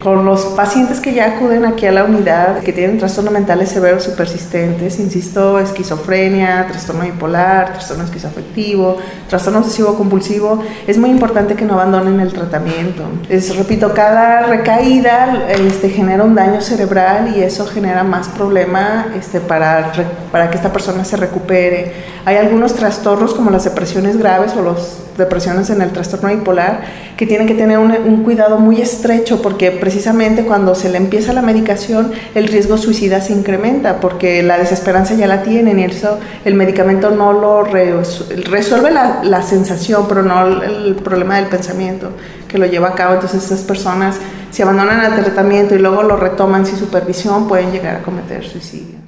Con los pacientes que ya acuden aquí a la unidad, que tienen trastornos mentales severos y persistentes, insisto, esquizofrenia, trastorno bipolar, trastorno esquizoafectivo, trastorno obsesivo-compulsivo, es muy importante que no abandonen el tratamiento. Repito, cada recaída genera un daño cerebral y eso genera más problema para que esta persona se recupere. Hay algunos trastornos como las depresiones graves o las depresiones en el trastorno bipolar que tienen que tener un cuidado muy estrecho porque precisamente cuando se le empieza la medicación el riesgo suicida se incrementa porque la desesperanza ya la tienen y eso el medicamento no lo resuelve la sensación, pero no el problema del pensamiento que lo lleva a cabo. Entonces estas personas, si abandonan el tratamiento y luego lo retoman sin supervisión, pueden llegar a cometer suicidio.